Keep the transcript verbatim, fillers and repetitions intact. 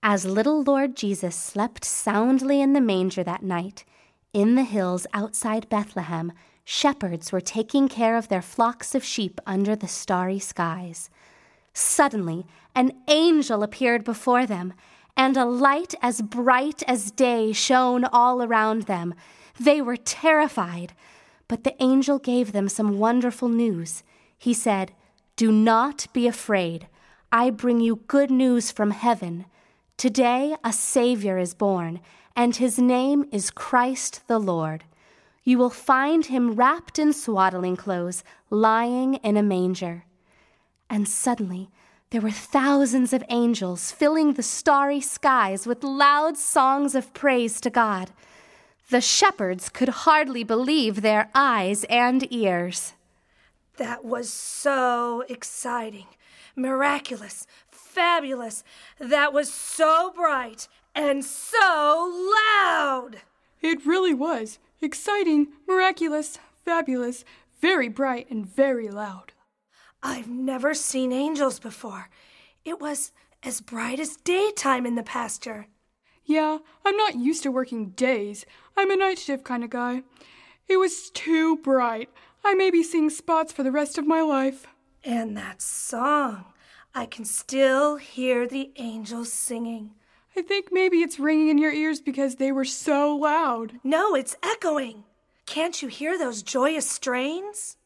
As little Lord Jesus slept soundly in the manger that night, in the hills outside Bethlehem, shepherds were taking care of their flocks of sheep under the starry skies. Suddenly, an angel appeared before them, and a light as bright as day shone all around them. They were terrified, but the angel gave them some wonderful news. He said, "Do not be afraid. I bring you good news from heaven. Today a Savior is born, and his name is Christ the Lord. You will find him wrapped in swaddling clothes, lying in a manger." And suddenly there were thousands of angels filling the starry skies with loud songs of praise to God. The shepherds could hardly believe their eyes and ears. That was so exciting, miraculous, fabulous. That was so bright and so loud. It really was. Exciting, miraculous, fabulous, very bright and very loud. I've never seen angels before. It was as bright as daytime in the pasture. Yeah, I'm not used to working days. I'm a night shift kind of guy. It was too bright. I may be seeing spots for the rest of my life. And that song. I can still hear the angels singing. I think maybe it's ringing in your ears because they were so loud. No, it's echoing. Can't you hear those joyous strains?